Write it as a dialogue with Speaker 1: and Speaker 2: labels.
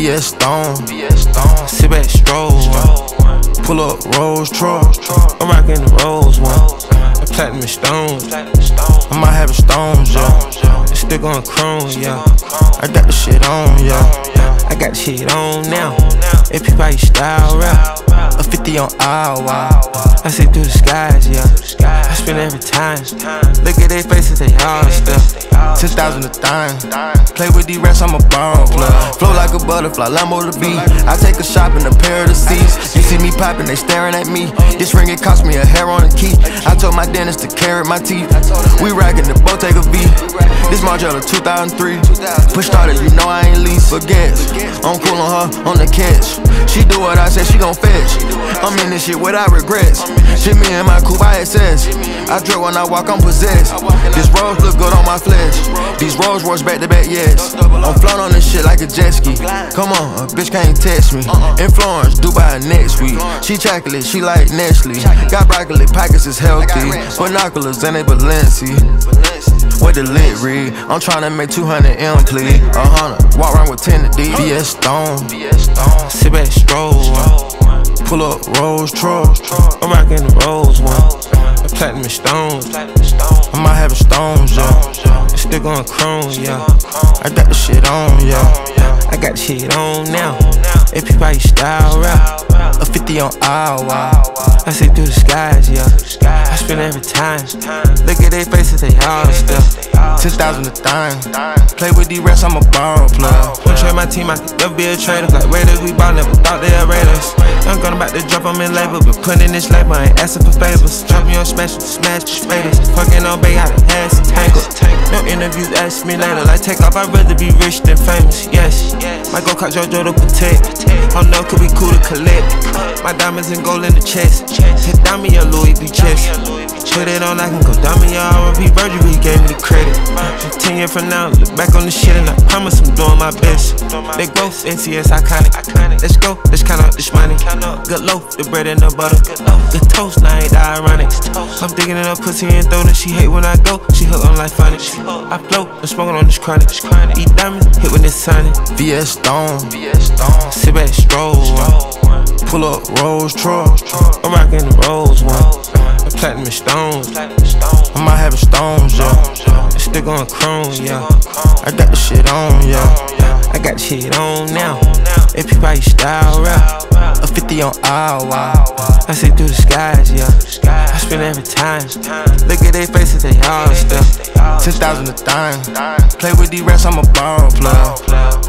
Speaker 1: VS Stone, sit back, stroll, pull up Rolls truck, I'm rockin' the Rolls one, platinum stones, I might have a stones, yeah, it's still going chrome, yeah, I got the shit on, yeah, I got the shit on now, if people you style rap, a 50 on hour, I see through the skies, yeah, I spend every time, look at their faces, they all stuff, 10,000 a dime, play with these rats, I'm a bomb plug, flow like a butterfly, Lambo the beat, I take a shop in a pair of the seats, you see me popping, they staring at me, this ring it cost me a hair on a key, I told my dentist to carrot my teeth, we rockin' the Bottega V, this Margiela 2003, push started, you know I ain't lease, forget, I'm cool on her, on the catch, she do what I say, she gon' fetch, I'm in this shit without regrets, shit me in my coupe ISS, I drip when I walk, I'm possessed, this rose look good on my flesh, these Rolls Royce back to back, yes, I'm floating on this shit like a jet ski, come on, a bitch can't test me, in Florence, Dubai next week, she chocolate, she like Nestle, got broccoli, pockets is healthy, binoculars and they Balenci, what the lit read, I'm tryna make 200 M please, 100, walk around with 10 to D, VS Stone, sit back, stroll, pull up Rolls truck, I'm rockin' the Rolls one, platinum stones, I might have a stones, yeah, it's still going chrome, yeah, I got the shit on, yeah, I got the shit on now, if people you style rap, a 50 on hour, I see through the skies, yeah, I spend every time, look at their faces, they all stuff, 10,000 a dime, play with these rats, I'm a bomb plug, won't trade my team, I could never be a trader, like Raiders, we ball, never thought they'd rate us, I'm gonna about to drop, I'm in label, but putting this label, I ain't asking for favors, drop me on smash the spiders, fucking on bay, I done had some tangles, no interviews, ask me later, like take off, I'd rather be rich than famous, yes, might go catch JoJo to protect, oh no, could be cool to collect, my diamonds and gold in the chest, hit down me a Louis V chest, put it on, I can go down me a R.I.P. Virgil, he gave me the credit, 10 years from now, look back on the shit and I promise I'm doing my best, big growth, NCS iconic, let's go, let's count up this money, good loaf, the bread and the butter, good toast, now ain't that ironic, I'm digging in her pussy and throwing it, she hate when I go, she hook on like funny, I float, I'm smoking on this chronic, eat diamonds, hit when it's sunny, VS Stone, sit back, stroll, pull up Rolls truck, I'm rockin' the Rolls one, platinum stones, I might have a stones, yeah, it's still going chrome, yeah, I got the shit on, yeah, I got the shit on now, if people you style rap, a 50 on hour, I see through the skies, yeah, I spend every time, look at their faces, they all stuff, 10,000 a dime, play with these rats, I'm a bomb plug.